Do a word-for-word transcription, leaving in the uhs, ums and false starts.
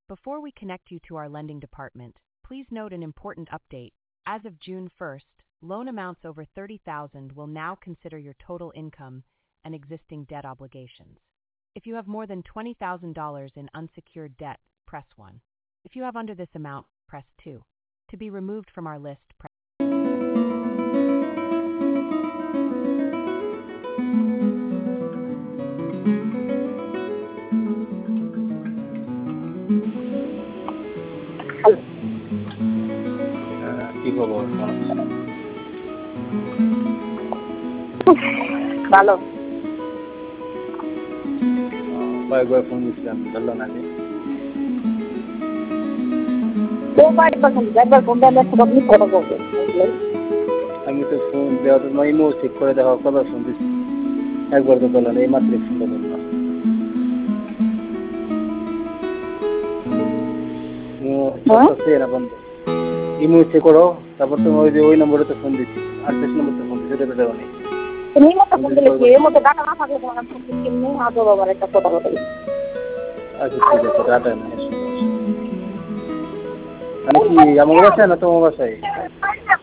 Before we connect you to our lending department, please note an important update. As of June first, loan amounts over thirty thousand will now consider your total income and existing debt obligations. If you have more than twenty thousand dollars in unsecured debt, press one. If you have under this amount, press two. To be removed from our list, press কি খবর? ভালো। কয়েকবার phone দিচ্ছিলাম, ধরলো না যে। আমি তো ফোন দেওয়া তো ইমো চেক করে দেখা কবার ফোন দিচ্ছি, একবার তো ধরলো না, এই মাত্র ফোনটা ধরলাম। না বন্ধ, ইমো চেক করো, তারপর তুমি ওই যে ওই নম্বরে তো ফোন দিচ্ছি, আটত্রিশ নম্বর তো ফোন দিচ্ছি, ওটা তো দেওয়া নেই। তুমি মতো ফোন দিলে কি এর মধ্যে ডাটা না থাকলে তোমার ফোন কেমনে আজও বাবার একটা কথা বলে। আচ্ছা ঠিক আছে, ডাটা না। আমি কি আমার বাসায় না তোমার বাসায়?